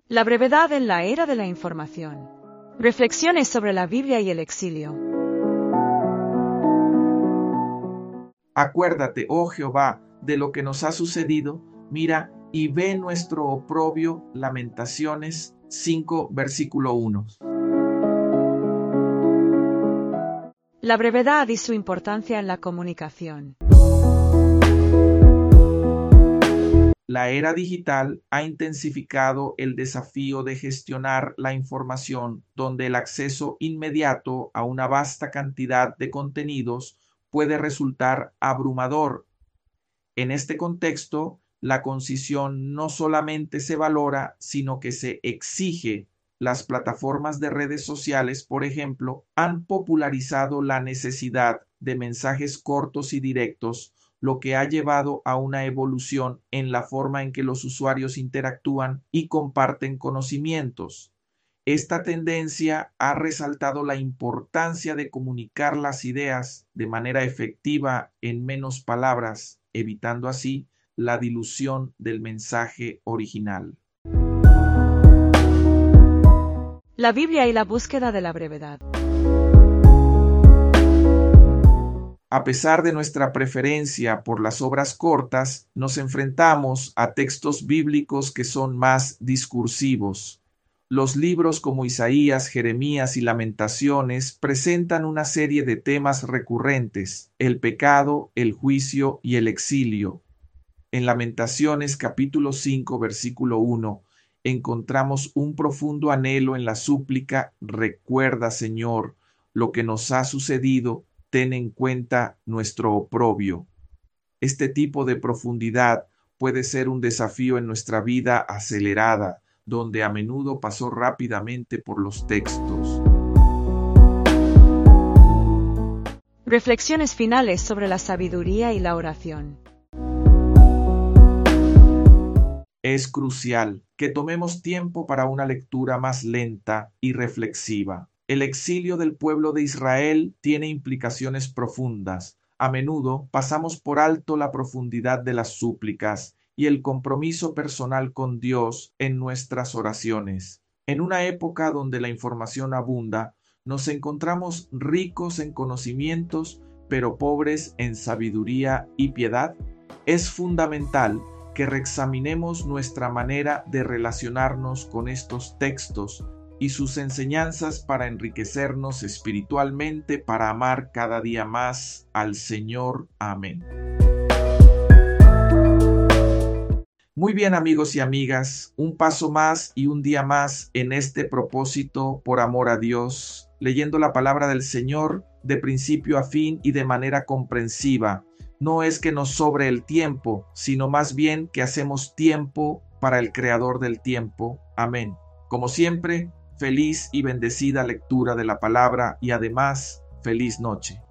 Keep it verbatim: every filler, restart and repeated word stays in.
La brevedad en la era de la información. Reflexiones sobre la Biblia y el exilio. Acuérdate, oh Jehová, de lo que nos ha sucedido, mira y ve nuestro oprobio. Lamentaciones cinco, versículo uno. La brevedad y su importancia en la comunicación. La era digital ha intensificado el desafío de gestionar la información, donde el acceso inmediato a una vasta cantidad de contenidos puede resultar abrumador. En este contexto, la concisión no solamente se valora, sino que se exige. Las plataformas de redes sociales, por ejemplo, han popularizado la necesidad de mensajes cortos y directos, lo que ha llevado a una evolución en la forma en que los usuarios interactúan y comparten conocimientos. Esta tendencia ha resaltado la importancia de comunicar las ideas de manera efectiva en menos palabras, evitando así la dilución del mensaje original. La Biblia y la búsqueda de la brevedad. A pesar de nuestra preferencia por las obras cortas, nos enfrentamos a textos bíblicos que son más discursivos. Los libros como Isaías, Jeremías y Lamentaciones presentan una serie de temas recurrentes: el pecado, el juicio y el exilio. En Lamentaciones capítulo cinco, versículo uno, encontramos un profundo anhelo en la súplica: recuerda, Señor, lo que nos ha sucedido, ten en cuenta nuestro oprobio. Este tipo de profundidad puede ser un desafío en nuestra vida acelerada, donde a menudo pasó rápidamente por los textos. Reflexiones finales sobre la sabiduría y la oración. Es crucial que tomemos tiempo para una lectura más lenta y reflexiva. El exilio del pueblo de Israel tiene implicaciones profundas. A menudo pasamos por alto la profundidad de las súplicas y el compromiso personal con Dios en nuestras oraciones. En una época donde la información abunda, nos encontramos ricos en conocimientos, pero pobres en sabiduría y piedad. Es fundamental que reexaminemos nuestra manera de relacionarnos con estos textos y sus enseñanzas para enriquecernos espiritualmente, para amar cada día más al Señor. Amén. Muy bien, amigos y amigas, un paso más y un día más en este propósito por amor a Dios, leyendo la palabra del Señor de principio a fin y de manera comprensiva. No es que nos sobre el tiempo, sino más bien que hacemos tiempo para el Creador del tiempo. Amén. Como siempre, feliz y bendecida lectura de la palabra y además, feliz noche.